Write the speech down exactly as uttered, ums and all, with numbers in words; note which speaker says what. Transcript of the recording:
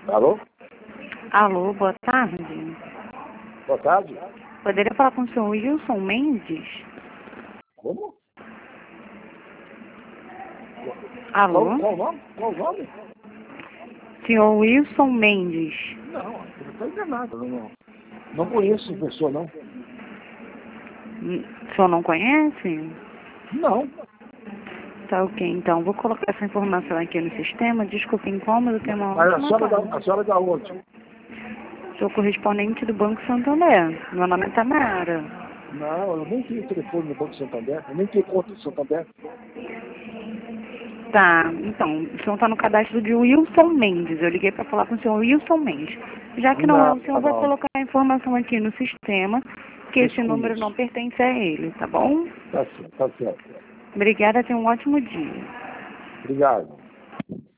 Speaker 1: Alô?
Speaker 2: Alô, boa tarde.
Speaker 1: Boa tarde.
Speaker 2: Poderia falar com o senhor Wilson Mendes?
Speaker 1: Como?
Speaker 2: Alô?
Speaker 1: Qual, qual o nome? Qual o nome?
Speaker 2: Senhor Wilson Mendes.
Speaker 1: Não, você está enganado. Eu Não, não conheço essa pessoa, não.
Speaker 2: Hum, O senhor não conhece?
Speaker 1: Não.
Speaker 2: Tá ok, então vou colocar essa informação aqui no sistema. Desculpe o incômodo, tem uma
Speaker 1: Mas a
Speaker 2: ótima
Speaker 1: senhora,
Speaker 2: tarde.
Speaker 1: da, a senhora da onde?
Speaker 2: Sou correspondente do Banco Santander. Meu nome é Tamara.
Speaker 1: Não, eu nem tenho telefone no Banco Santander. Eu nem tenho conta no Santander.
Speaker 2: Tá, então, o senhor está no cadastro de Wilson Mendes. Eu liguei para falar com o senhor Wilson Mendes. Já que não é
Speaker 1: Não,
Speaker 2: o senhor, vou
Speaker 1: não.
Speaker 2: colocar a informação aqui no sistema, que esse número
Speaker 1: Desconheço.
Speaker 2: não pertence a ele, tá bom?
Speaker 1: Tá certo, tá certo.
Speaker 2: Obrigada, tenha um ótimo dia.
Speaker 1: Obrigado.